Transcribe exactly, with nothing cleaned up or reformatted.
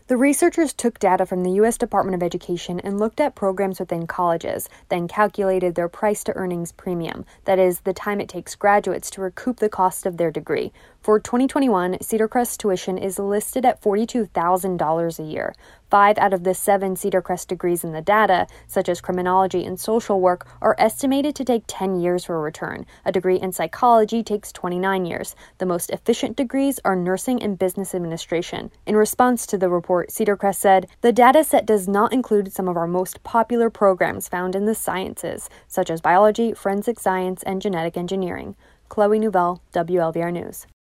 The researchers took data from the U S Department of Education and looked at programs within colleges, then calculated their price-to-earnings premium, that is, the time it takes graduates to recoup the cost of their degree. For twenty twenty-one, Cedar Crest tuition is listed at forty-two thousand dollars a year. Five out of the seven Cedar Crest degrees in the data, such as criminology and social work, are estimated to take ten years for a return. A degree in psychology takes twenty-nine years. The most efficient degrees are nursing and business administration. In response to the report, Cedar Crest said, "The data set does not include some of our most popular programs found in the sciences, such as biology, forensic science, and genetic engineering." Chloe Nouvelle, W L V R News.